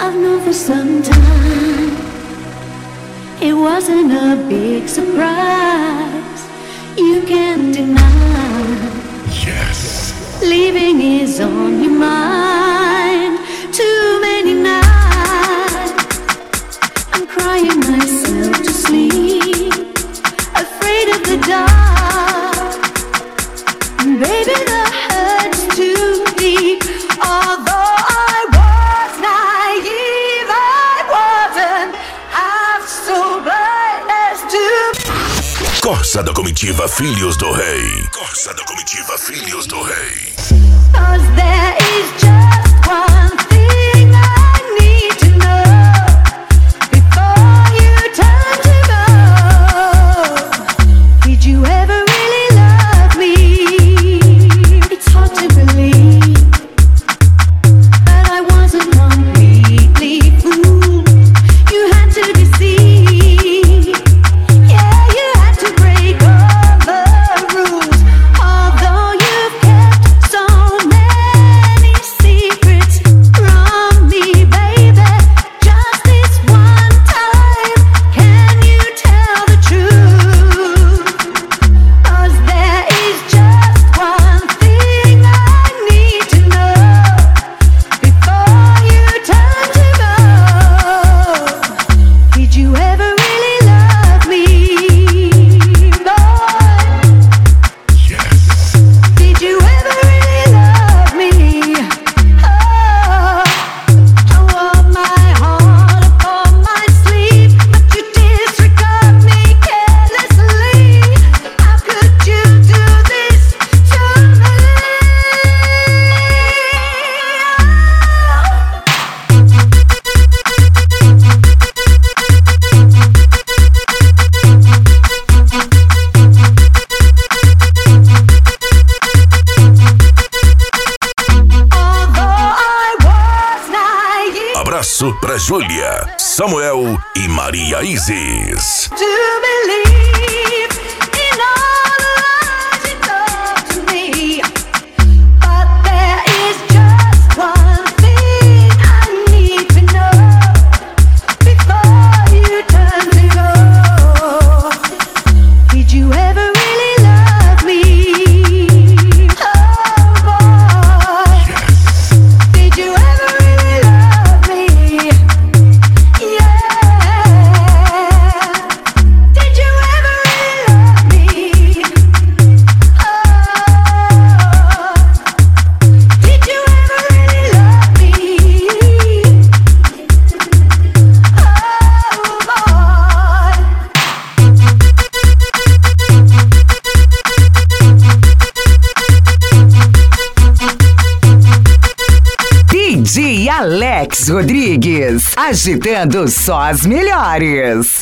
I've known for some time. It wasn't a big surprise. You can't deny. Yes. Leaving is on your mind. Too many nights I'm crying myself to sleep, afraid of the dark. Baby, the hurt's too deep. Although I was naive, I wasn't half so blind as to. Corsa da Comitiva Filhos do Rei. Corsa da Comitiva Filhos do Rei. 'Cause there is just one thing I need to know before you turn to go. Did you ever really love me? It's hard to believe, but I wasn't completely fooled. You had to deceive. Yeah, you had to break all the rules. Although you've kept so many secrets from me, baby, just this one time, can you tell the truth? 'Cause there is just one thing I need to know before you turn to go. Did you ever really love me, boy? Yes. Did you ever really love me? Oh, I wore my heart upon my sleeve, but you disregard me carelessly. How could you do this to me? Although I was naive Abraço pra Júlia, Samuel e Maria Isis. to believe in all the lies you told to me, but there is just one thing I need to know before you turn to go. Did you ever really love me? Oh boy, did you ever really love me? Yeah. Did you ever really love me? Oh. Did you ever really love me? DJ Alex Rodrigues, agitando só as melhores.